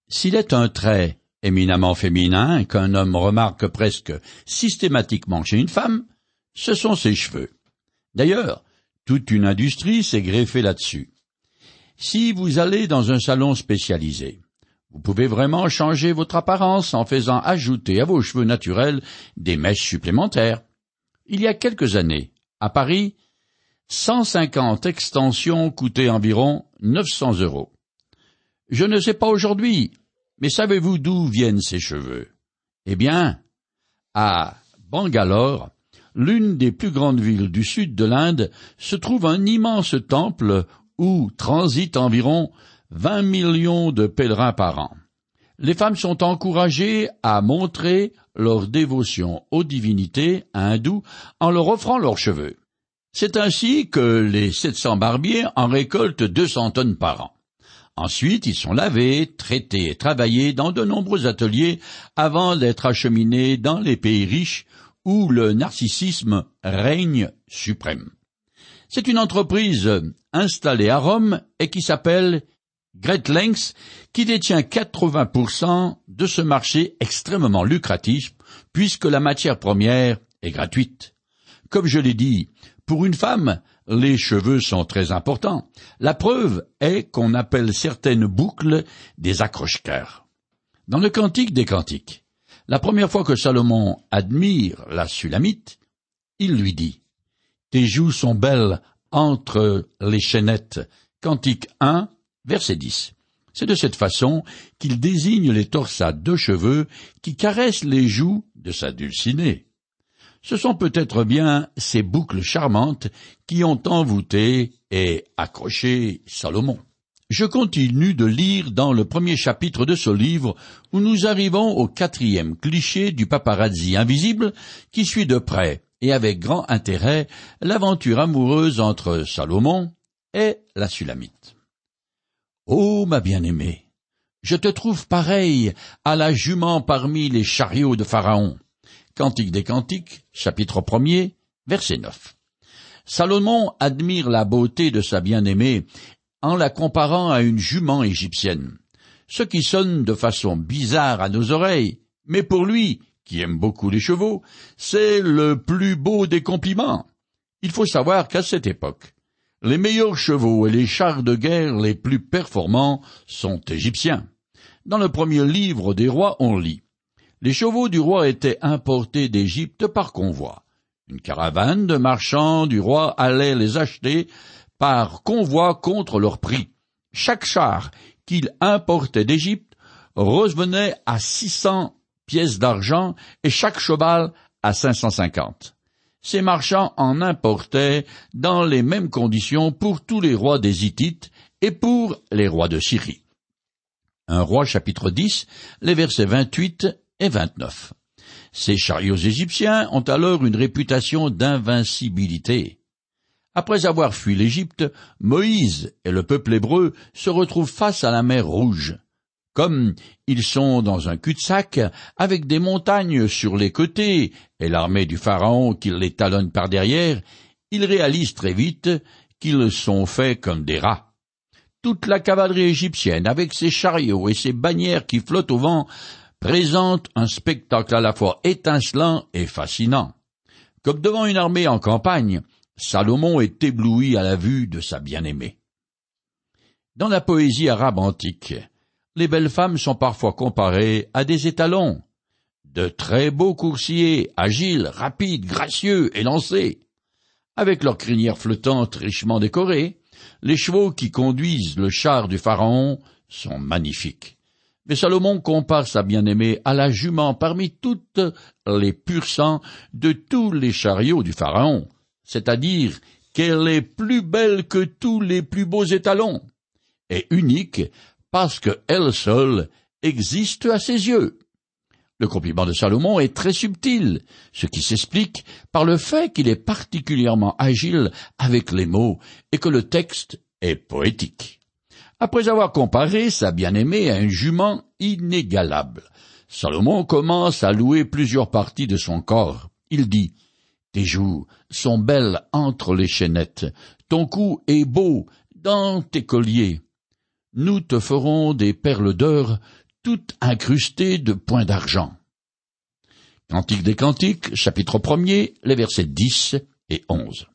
S'il est un trait éminemment féminin qu'un homme remarque presque systématiquement chez une femme, ce sont ses cheveux. D'ailleurs, toute une industrie s'est greffée là-dessus. Si vous allez dans un salon spécialisé, vous pouvez vraiment changer votre apparence en faisant ajouter à vos cheveux naturels des mèches supplémentaires. Il y a quelques années, à Paris, 150 extensions coûtaient environ 900 €. Je ne sais pas aujourd'hui, mais savez-vous d'où viennent ces cheveux? Eh bien, à Bangalore, l'une des plus grandes villes du sud de l'Inde, se trouve un immense temple où transitent environ 20 millions de pèlerins par an. Les femmes sont encouragées à montrer leur dévotion aux divinités hindoues en leur offrant leurs cheveux. C'est ainsi que les 700 barbiers en récoltent 200 tonnes par an. Ensuite, ils sont lavés, traités et travaillés dans de nombreux ateliers avant d'être acheminés dans les pays riches où le narcissisme règne suprême. C'est une entreprise installée à Rome et qui s'appelle Great Lengths, qui détient 80% de ce marché extrêmement lucratif, puisque la matière première est gratuite. Comme je l'ai dit, pour une femme, les cheveux sont très importants. La preuve est qu'on appelle certaines boucles des accroche-cœurs. Dans le Cantique des Cantiques, la première fois que Salomon admire la Sulamite, il lui dit « Tes joues sont belles entre les chaînettes » Cantique 1, verset 10. C'est de cette façon qu'il désigne les torsades de cheveux qui caressent les joues de sa dulcinée. Ce sont peut-être bien ces boucles charmantes qui ont envoûté et accroché Salomon. Je continue de lire dans le premier chapitre de ce livre où nous arrivons au 4e cliché du paparazzi invisible qui suit de près et avec grand intérêt l'aventure amoureuse entre Salomon et la Sulamite. Ô ma bien-aimée, je te trouve pareille à la jument parmi les chariots de Pharaon. Cantique des Cantiques, chapitre 1er, verset 9. Salomon admire la beauté de sa bien-aimée en la comparant à une jument égyptienne, ce qui sonne de façon bizarre à nos oreilles, mais pour lui, qui aime beaucoup les chevaux, c'est le plus beau des compliments. Il faut savoir qu'à cette époque, les meilleurs chevaux et les chars de guerre les plus performants sont égyptiens. Dans le premier livre des rois, on lit « Les chevaux du roi étaient importés d'Égypte par convoi. Une caravane de marchands du roi allait les acheter par convoi contre leur prix. Chaque char qu'il importait d'Égypte revenait à 600 pièces d'argent et chaque cheval à 550. Ces marchands en importaient dans les mêmes conditions pour tous les rois des Hittites et pour les rois de Syrie. » 1 Roi chapitre 10, les versets 28 et 29. Ces chariots égyptiens ont alors une réputation d'invincibilité. Après avoir fui l'Égypte, Moïse et le peuple hébreu se retrouvent face à la mer Rouge. Comme ils sont dans un cul-de-sac, avec des montagnes sur les côtés et l'armée du Pharaon qui les talonne par derrière, ils réalisent très vite qu'ils sont faits comme des rats. Toute la cavalerie égyptienne, avec ses chariots et ses bannières qui flottent au vent, présente un spectacle à la fois étincelant et fascinant. Comme devant une armée en campagne, Salomon est ébloui à la vue de sa bien-aimée. Dans la poésie arabe antique, les belles femmes sont parfois comparées à des étalons, de très beaux coursiers, agiles, rapides, gracieux, élancés. Avec leurs crinières flottantes richement décorées, les chevaux qui conduisent le char du Pharaon sont magnifiques. Mais Salomon compare sa bien-aimée à la jument parmi toutes les pur sang de tous les chariots du Pharaon, c'est-à-dire qu'elle est plus belle que tous les plus beaux étalons, et unique parce qu'elle seule existe à ses yeux. Le compliment de Salomon est très subtil, ce qui s'explique par le fait qu'il est particulièrement agile avec les mots et que le texte est poétique. Après avoir comparé sa bien-aimée à une jument inégalable, Salomon commence à louer plusieurs parties de son corps. Il dit « Tes joues sont belles entre les chaînettes, ton cou est beau dans tes colliers. Nous te ferons des perles d'or tout incrusté de points d'argent. Cantique des Cantiques, chapitre 1er, les versets 10 et 11.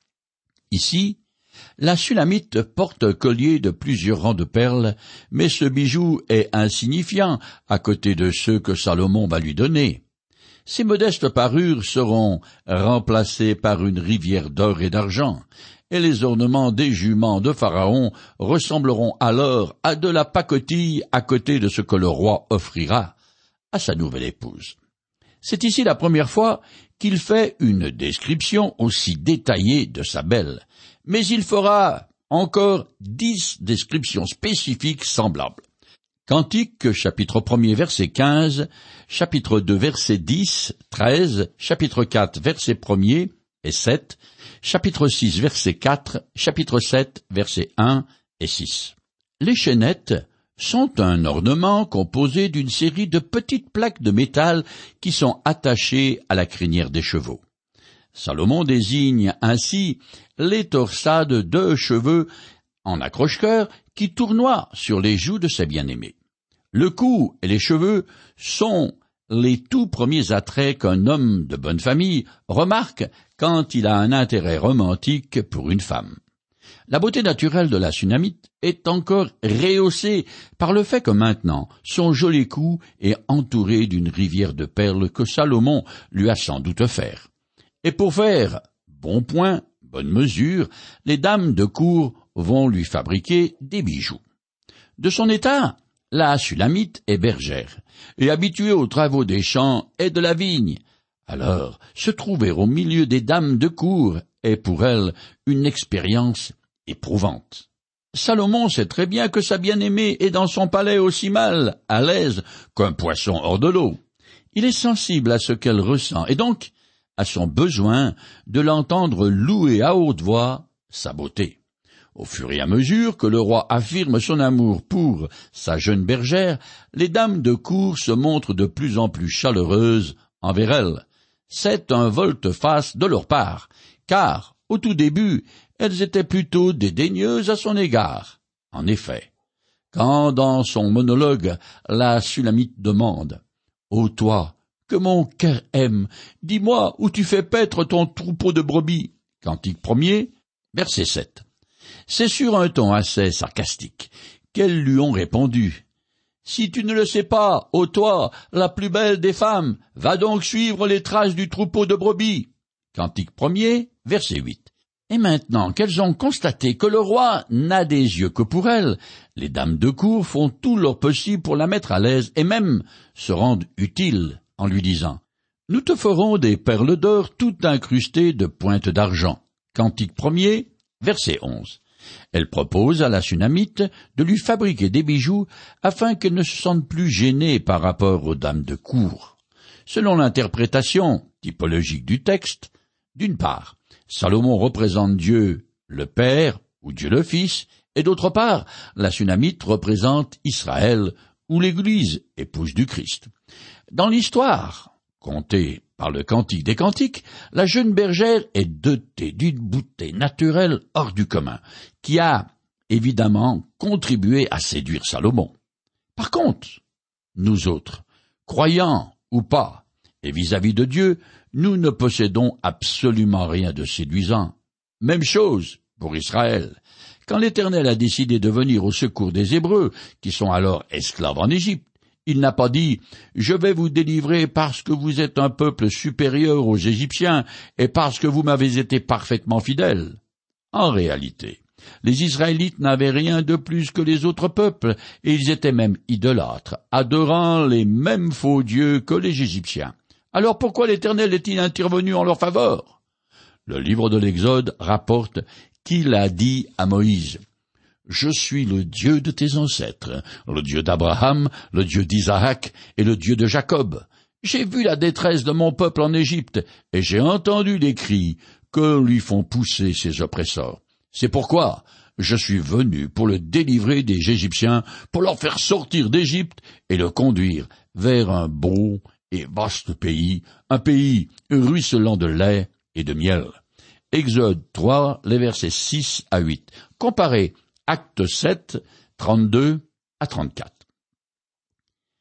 Ici, la Sulamite porte un collier de plusieurs rangs de perles, mais ce bijou est insignifiant à côté de ceux que Salomon va lui donner. Ces modestes parures seront remplacées par une rivière d'or et d'argent, et les ornements des juments de Pharaon ressembleront alors à de la pacotille à côté de ce que le roi offrira à sa nouvelle épouse. C'est ici la première fois qu'il fait une description aussi détaillée de sa belle, mais il fera encore 10 descriptions spécifiques semblables. Cantique, chapitre 1er, verset 15, chapitre 2, verset 10, 13, chapitre 4, verset 1er et 7, chapitre 6, verset 4, chapitre 7, verset 1 et 6. Les chaînettes sont un ornement composé d'une série de petites plaques de métal qui sont attachées à la crinière des chevaux. Salomon désigne ainsi les torsades de cheveux en accroche-cœur qui tournoient sur les joues de ses bien-aimés. Le cou et les cheveux sont les tout premiers attraits qu'un homme de bonne famille remarque quand il a un intérêt romantique pour une femme. La beauté naturelle de la Sunamite est encore rehaussée par le fait que maintenant son joli cou est entouré d'une rivière de perles que Salomon lui a sans doute offert. Et pour faire bon point, bonne mesure, les dames de cour vont lui fabriquer des bijoux. De son état, la Sulamite est bergère, et habituée aux travaux des champs et de la vigne. Alors, se trouver au milieu des dames de cour est pour elle une expérience éprouvante. Salomon sait très bien que sa bien-aimée est dans son palais aussi mal à l'aise qu'un poisson hors de l'eau. Il est sensible à ce qu'elle ressent, et donc à son besoin de l'entendre louer à haute voix sa beauté. Au fur et à mesure que le roi affirme son amour pour sa jeune bergère, les dames de cour se montrent de plus en plus chaleureuses envers elle. C'est un volte-face de leur part, car, au tout début, elles étaient plutôt dédaigneuses à son égard. En effet, quand dans son monologue, la Sulamite demande « Ô toi, que mon cœur aime, dis-moi où tu fais paître ton troupeau de brebis » Cantique 1er, verset 7. C'est sur un ton assez sarcastique qu'elles lui ont répondu « Si tu ne le sais pas, ô toi, la plus belle des femmes, va donc suivre les traces du troupeau de brebis. » Cantique 1er, verset 8. Et maintenant qu'elles ont constaté que le roi n'a des yeux que pour elles, les dames de cour font tout leur possible pour la mettre à l'aise et même se rendent utiles en lui disant « Nous te ferons des perles d'or tout incrustées de pointes d'argent. » Cantique 1er, verset 11. Elle propose à la Sunamite de lui fabriquer des bijoux afin qu'elle ne se sente plus gênée par rapport aux dames de cour. Selon l'interprétation typologique du texte, d'une part, Salomon représente Dieu le Père ou Dieu le Fils, et d'autre part, la Sunamite représente Israël ou l'Église, épouse du Christ. Dans l'histoire, contée par le Cantique des Cantiques, la jeune bergère est dotée d'une beauté naturelle hors du commun, qui a évidemment contribué à séduire Salomon. Par contre, nous autres, croyants ou pas, et vis-à-vis de Dieu, nous ne possédons absolument rien de séduisant. Même chose pour Israël. Quand l'Éternel a décidé de venir au secours des Hébreux, qui sont alors esclaves en Égypte, il n'a pas dit « Je vais vous délivrer parce que vous êtes un peuple supérieur aux Égyptiens et parce que vous m'avez été parfaitement fidèles. » En réalité, les Israélites n'avaient rien de plus que les autres peuples, et ils étaient même idolâtres, adorant les mêmes faux dieux que les Égyptiens. Alors pourquoi l'Éternel est-il intervenu en leur faveur? Le livre de l'Exode rapporte qu'il a dit à Moïse « Je suis le Dieu de tes ancêtres, le Dieu d'Abraham, le Dieu d'Isaac et le Dieu de Jacob. J'ai vu la détresse de mon peuple en Égypte, et j'ai entendu les cris que lui font pousser ses oppresseurs. C'est pourquoi je suis venu pour le délivrer des Égyptiens, pour leur faire sortir d'Égypte et le conduire vers un beau et vaste pays, un pays ruisselant de lait et de miel. » Exode 3, les versets 6 à 8. Comparez Acte 7, 32 à 34.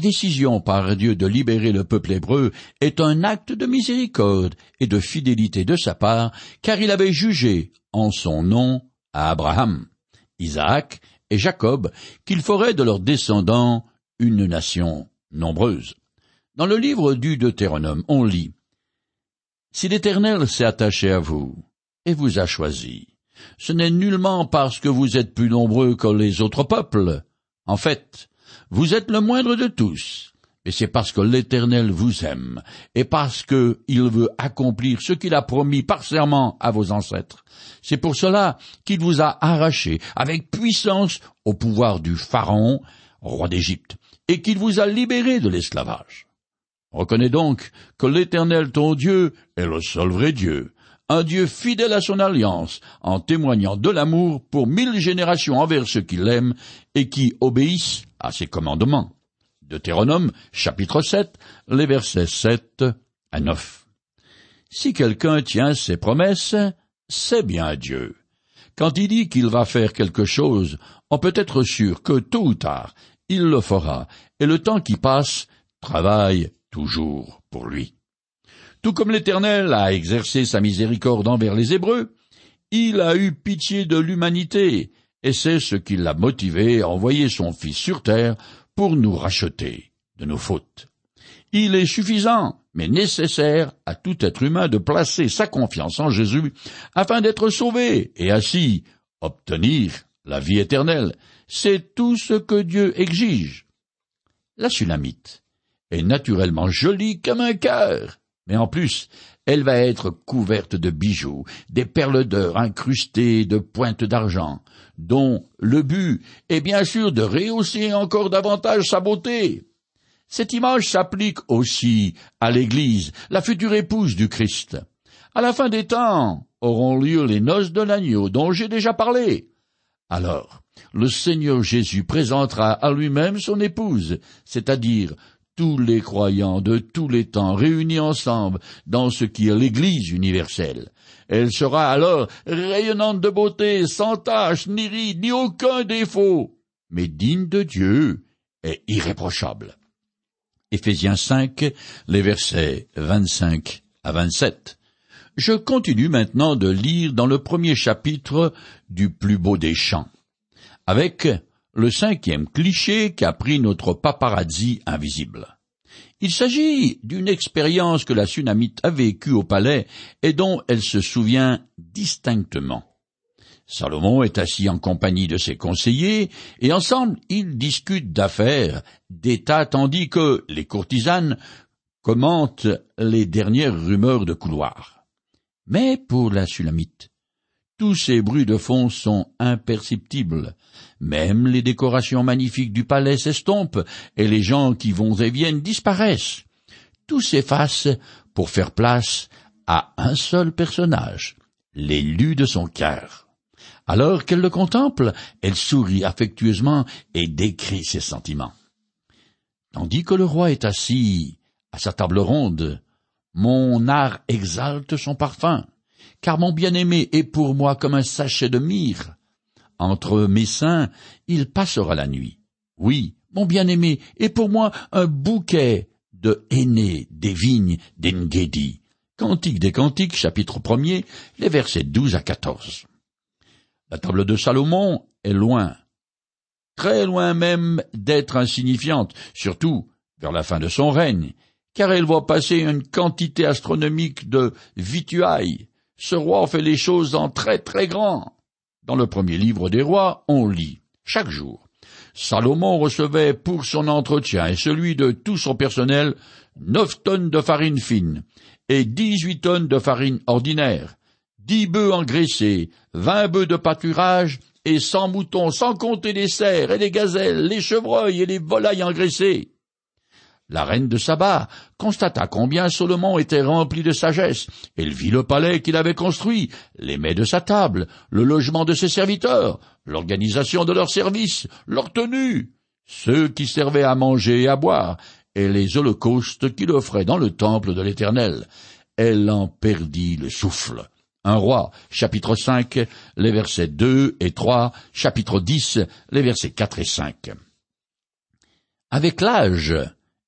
décision par Dieu de libérer le peuple hébreu est un acte de miséricorde et de fidélité de sa part, car il avait jugé en son nom à Abraham, Isaac et Jacob qu'il ferait de leurs descendants une nation nombreuse. Dans le livre du Deutéronome, on lit « Si l'Éternel s'est attaché à vous et vous a choisi, ce n'est nullement parce que vous êtes plus nombreux que les autres peuples. En fait, vous êtes le moindre de tous, mais c'est parce que l'Éternel vous aime et parce que il veut accomplir ce qu'il a promis par serment à vos ancêtres. C'est pour cela qu'il vous a arraché avec puissance au pouvoir du Pharaon, roi d'Égypte, et qu'il vous a libéré de l'esclavage. Reconnais donc que l'Éternel ton Dieu est le seul vrai Dieu, un Dieu fidèle à son alliance, en témoignant de l'amour pour 1000 générations envers ceux qui l'aiment et qui obéissent à ses commandements. » Deutéronome, chapitre 7, les versets 7 à 9. Si quelqu'un tient ses promesses, c'est bien Dieu. Quand il dit qu'il va faire quelque chose, on peut être sûr que tôt ou tard, il le fera, et le temps qui passe travaille toujours pour lui. Tout comme l'Éternel a exercé sa miséricorde envers les Hébreux, il a eu pitié de l'humanité, et c'est ce qui l'a motivé à envoyer son Fils sur terre pour nous racheter de nos fautes. Il est suffisant, mais nécessaire à tout être humain de placer sa confiance en Jésus afin d'être sauvé et ainsi obtenir la vie éternelle. C'est tout ce que Dieu exige. La Sunamite est naturellement jolie comme un cœur, mais en plus, elle va être couverte de bijoux, des perles d'or incrustées de pointes d'argent, dont le but est bien sûr de rehausser encore davantage sa beauté. Cette image s'applique aussi à l'Église, la future épouse du Christ. À la fin des temps auront lieu les noces de l'agneau dont j'ai déjà parlé. Alors, le Seigneur Jésus présentera à lui-même son épouse, c'est-à-dire tous les croyants de tous les temps réunis ensemble dans ce qui est l'Église universelle. Elle sera alors rayonnante de beauté, sans tache, ni ride, ni aucun défaut, mais digne de Dieu et irréprochable. Éphésiens 5, les versets 25 à 27. Je continue maintenant de lire dans le premier chapitre du plus beau des chants, avec le 5e cliché qu'a pris notre paparazzi invisible. Il s'agit d'une expérience que la Sunamite a vécue au palais et dont elle se souvient distinctement. Salomon est assis en compagnie de ses conseillers et ensemble ils discutent d'affaires, d'État tandis que les courtisanes commentent les dernières rumeurs de couloir. Mais pour la Sunamite, tous ces bruits de fond sont imperceptibles. Même les décorations magnifiques du palais s'estompent et les gens qui vont et viennent disparaissent. Tout s'efface pour faire place à un seul personnage, l'élu de son cœur. Alors qu'elle le contemple, elle sourit affectueusement et décrit ses sentiments. Tandis que le roi est assis à sa table ronde, mon art exalte son parfum, car mon bien-aimé est pour moi comme un sachet de myrrhe. Entre mes seins, il passera la nuit. Oui, mon bien-aimé est pour moi un bouquet de henné des vignes d'Engedi. Cantique des Cantiques, chapitre 1er, les versets 12 à 14. La table de Salomon est loin, très loin même d'être insignifiante, surtout vers la fin de son règne, car elle voit passer une quantité astronomique de vituailles. Ce roi fait les choses en très très grand. Dans le premier livre des rois, on lit, chaque jour, Salomon recevait pour son entretien et celui de tout son personnel 9 tonnes de farine fine et 18 tonnes de farine ordinaire, 10 bœufs engraissés, 20 bœufs de pâturage et 100 moutons, sans compter les cerfs et les gazelles, les chevreuils et les volailles engraissées. La reine de Saba constata combien Salomon était rempli de sagesse. Elle vit le palais qu'il avait construit, les mets de sa table, le logement de ses serviteurs, l'organisation de leurs services, leur tenue, ceux qui servaient à manger et à boire, et les holocaustes qu'il offrait dans le temple de l'Éternel. Elle en perdit le souffle. 1 Roi, chapitre 5, les versets 2 et 3, chapitre 10, les versets 4 et 5. Avec l'âge,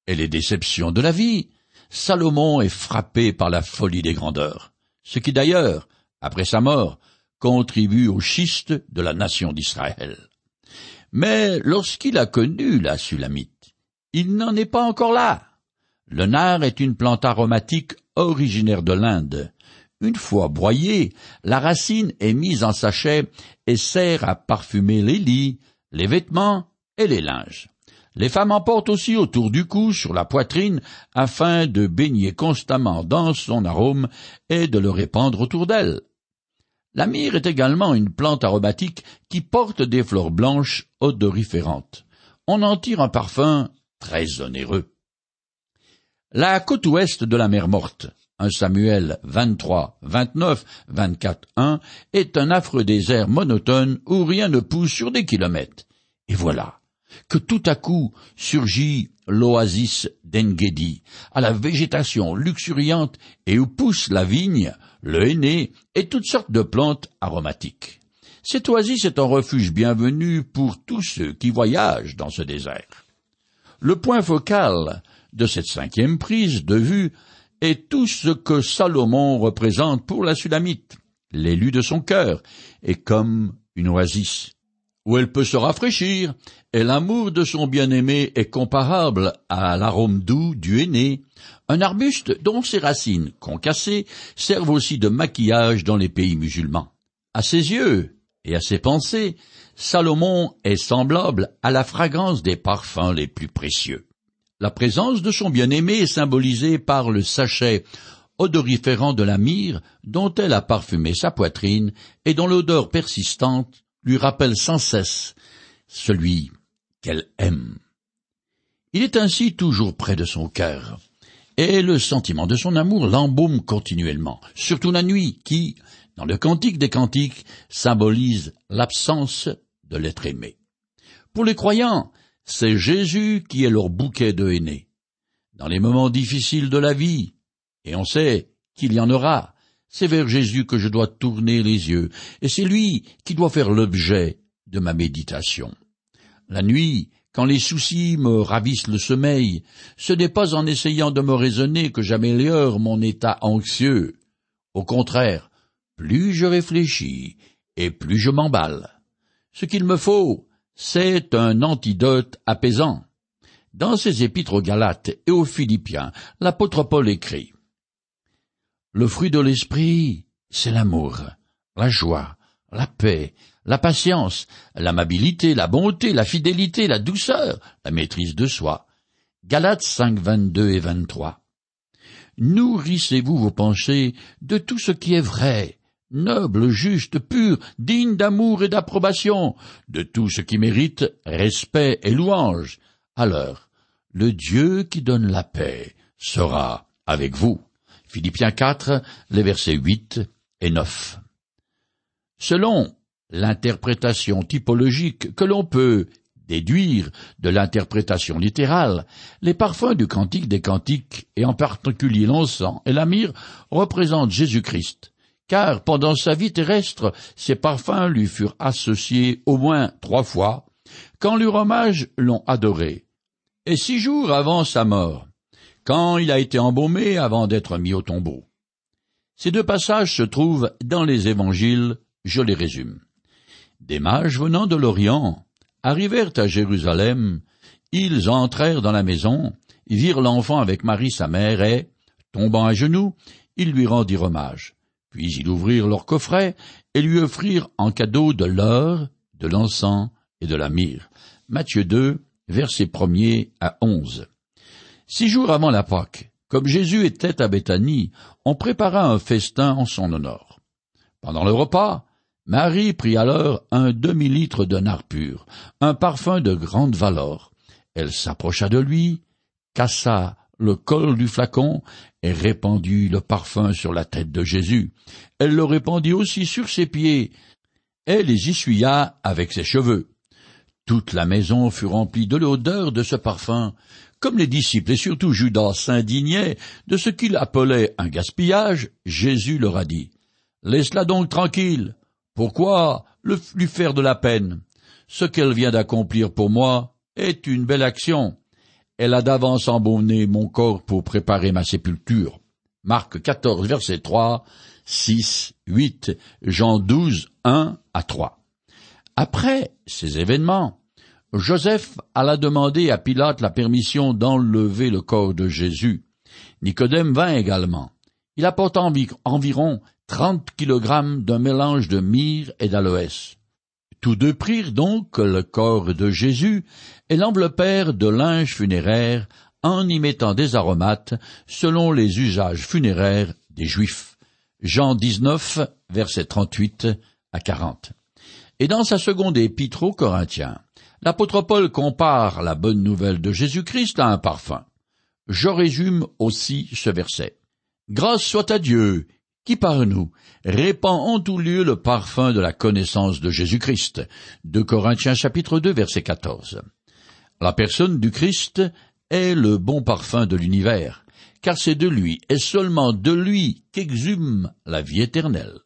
et les déceptions de la vie, Salomon est frappé par la folie des grandeurs, ce qui d'ailleurs, après sa mort, contribue au schiste de la nation d'Israël. Mais lorsqu'il a connu la Sulamite, il n'en est pas encore là. Le nard est une plante aromatique originaire de l'Inde. Une fois broyée, la racine est mise en sachet et sert à parfumer les lits, les vêtements et les linges. Les femmes en portent aussi autour du cou, sur la poitrine, afin de baigner constamment dans son arôme et de le répandre autour d'elles. La myrrhe est également une plante aromatique qui porte des fleurs blanches odoriférantes. On en tire un parfum très onéreux. La côte ouest de la mer Morte, 1 Samuel 23, 29, 24, 1, est un affreux désert monotone où rien ne pousse sur des kilomètres. Et voilà que tout à coup surgit l'oasis d'Engedi, à la végétation luxuriante et où pousse la vigne, le henné et toutes sortes de plantes aromatiques. Cette oasis est un refuge bienvenu pour tous ceux qui voyagent dans ce désert. Le point focal de cette 5e prise de vue est tout ce que Salomon représente pour la Sulamite. L'élu de son cœur est comme une oasis où elle peut se rafraîchir, et l'amour de son bien-aimé est comparable à l'arôme doux du henné, un arbuste dont ses racines, concassées, servent aussi de maquillage dans les pays musulmans. À ses yeux et à ses pensées, Salomon est semblable à la fragrance des parfums les plus précieux. La présence de son bien-aimé est symbolisée par le sachet odoriférant de la myrrhe dont elle a parfumé sa poitrine et dont l'odeur persistante lui rappelle sans cesse celui qu'elle aime. Il est ainsi toujours près de son cœur, et le sentiment de son amour l'embaume continuellement, surtout la nuit, qui, dans le Cantique des Cantiques, symbolise l'absence de l'être aimé. Pour les croyants, c'est Jésus qui est leur bouquet de henné. Dans les moments difficiles de la vie, et on sait qu'il y en aura, c'est vers Jésus que je dois tourner les yeux, et c'est lui qui doit faire l'objet de ma méditation. La nuit, quand les soucis me ravissent le sommeil, ce n'est pas en essayant de me raisonner que j'améliore mon état anxieux. Au contraire, plus je réfléchis, et plus je m'emballe. Ce qu'il me faut, c'est un antidote apaisant. Dans ses épîtres aux Galates et aux Philippiens, l'apôtre Paul écrit: le fruit de l'esprit, c'est l'amour, la joie, la paix, la patience, l'amabilité, la bonté, la fidélité, la douceur, la maîtrise de soi. Galates 5, 22 et 23. Nourrissez-vous vos pensées de tout ce qui est vrai, noble, juste, pur, digne d'amour et d'approbation, de tout ce qui mérite respect et louange. Alors, le Dieu qui donne la paix sera avec vous. Philippiens 4, les versets 8 et 9. Selon l'interprétation typologique que l'on peut déduire de l'interprétation littérale, les parfums du Cantique des Cantiques, et en particulier l'encens et la myrrhe, représentent Jésus-Christ, car pendant sa vie terrestre, ces parfums lui furent associés au moins 3 fois, quand lui hommage l'ont adoré, et 6 jours avant sa mort, quand il a été embaumé avant d'être mis au tombeau. Ces 2 passages se trouvent dans les évangiles, je les résume. Des mages venant de l'Orient arrivèrent à Jérusalem, ils entrèrent dans la maison, virent l'enfant avec Marie sa mère et, tombant à genoux, ils lui rendirent hommage. Puis ils ouvrirent leur coffret et lui offrirent en cadeau de l'or, de l'encens et de la myrrhe. Matthieu 2, versets 1er à 11. 6 jours avant la Pâque, comme Jésus était à Béthanie, on prépara un festin en son honneur. Pendant le repas, Marie prit alors un demi-litre de nard pur, un parfum de grande valeur. Elle s'approcha de lui, cassa le col du flacon et répandit le parfum sur la tête de Jésus. Elle le répandit aussi sur ses pieds et les essuya avec ses cheveux. Toute la maison fut remplie de l'odeur de ce parfum. Comme les disciples et surtout Judas s'indignaient de ce qu'il appelait un gaspillage, Jésus leur a dit: « Laisse-la donc tranquille. Pourquoi lui faire de la peine? Ce qu'elle vient d'accomplir pour moi est une belle action. Elle a d'avance embauné mon corps pour préparer ma sépulture. Marc 14, verset 3, 6, 8, Jean 12, 1 à 3. Après ces événements, Joseph alla demander à Pilate la permission d'enlever le corps de Jésus. Nicodème vint également. Il apporta environ 30 kilogrammes d'un mélange de myrrhe et d'aloès. Tous deux prirent donc le corps de Jésus et l'enveloppèrent de linge funéraire en y mettant des aromates selon les usages funéraires des Juifs. Jean 19, versets 38 à 40. Et dans sa seconde épître aux Corinthiens, l'apôtre Paul compare la bonne nouvelle de Jésus-Christ à un parfum. Je résume aussi ce verset. Grâce soit à Dieu, qui par nous répand en tout lieu le parfum de la connaissance de Jésus-Christ. 2 Corinthiens chapitre 2 verset 14. La personne du Christ est le bon parfum de l'univers, car c'est de lui et seulement de lui qu'exhume la vie éternelle.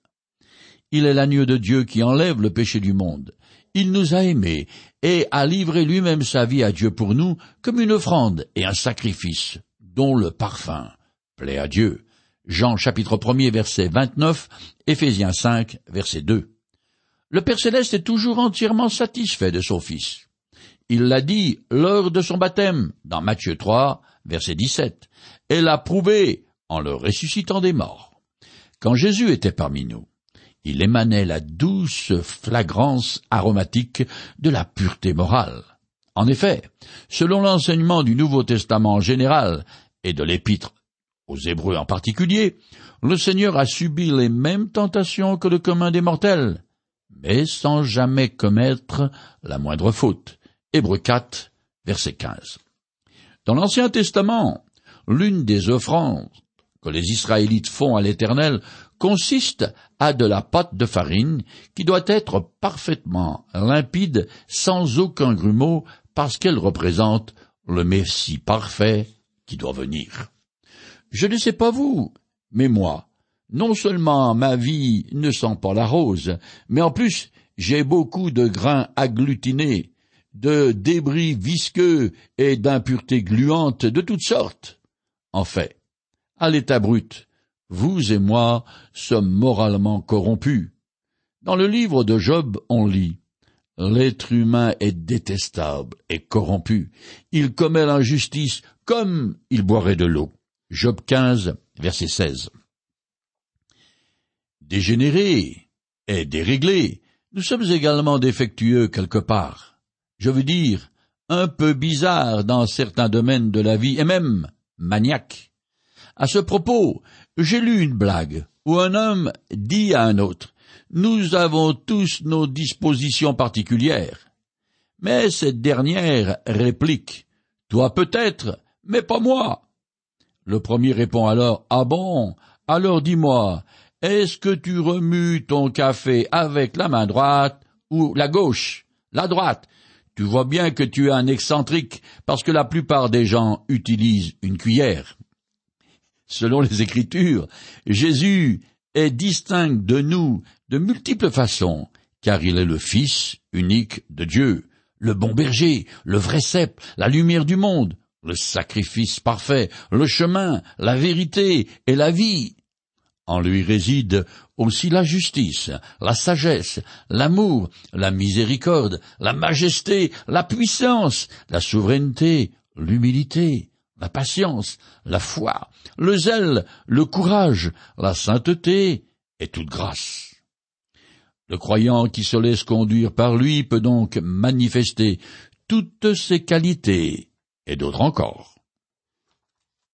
Il est l'agneau de Dieu qui enlève le péché du monde. Il nous a aimés et a livré lui-même sa vie à Dieu pour nous comme une offrande et un sacrifice, dont le parfum plaît à Dieu. Jean chapitre 1er verset 29, Éphésiens 5 verset 2. Le Père Céleste est toujours entièrement satisfait de son Fils. Il l'a dit lors de son baptême, dans Matthieu 3 verset 17, et l'a prouvé en le ressuscitant des morts. Quand Jésus était parmi nous, il émanait la douce flagrance aromatique de la pureté morale. En effet, selon l'enseignement du Nouveau Testament en général et de l'Épître aux Hébreux en particulier, le Seigneur a subi les mêmes tentations que le commun des mortels, mais sans jamais commettre la moindre faute. Hébreux 4, verset 15. Dans l'Ancien Testament, l'une des offrandes que les Israélites font à l'Éternel consiste à de la pâte de farine qui doit être parfaitement limpide, sans aucun grumeau, parce qu'elle représente le Messie parfait qui doit venir. Je ne sais pas vous, mais moi, non seulement ma vie ne sent pas la rose, mais en plus j'ai beaucoup de grains agglutinés, de débris visqueux et d'impuretés gluantes de toutes sortes. En fait, à l'état brut, vous et moi sommes moralement corrompus. Dans le livre de Job, on lit « L'être humain est détestable et corrompu. Il commet l'injustice comme il boirait de l'eau. » Job 15, verset 16. Dégénérés et déréglés, nous sommes également défectueux quelque part. Je veux dire, un peu bizarres dans certains domaines de la vie et même maniaques. À ce propos, j'ai lu une blague où un homme dit à un autre « Nous avons tous nos dispositions particulières. » Mais cette dernière réplique « Toi peut-être, mais pas moi. » Le premier répond alors « Ah bon? Alors dis-moi, est-ce que tu remues ton café avec la main droite ou la gauche? La droite. Tu vois bien que tu es un excentrique parce que la plupart des gens utilisent une cuillère. » Selon les Écritures, Jésus est distinct de nous de multiples façons, car il est le Fils unique de Dieu, le bon berger, le vrai cep, la lumière du monde, le sacrifice parfait, le chemin, la vérité et la vie. En lui réside aussi la justice, la sagesse, l'amour, la miséricorde, la majesté, la puissance, la souveraineté, l'humilité, la patience, la foi, le zèle, le courage, la sainteté et toute grâce. Le croyant qui se laisse conduire par lui peut donc manifester toutes ces qualités et d'autres encore.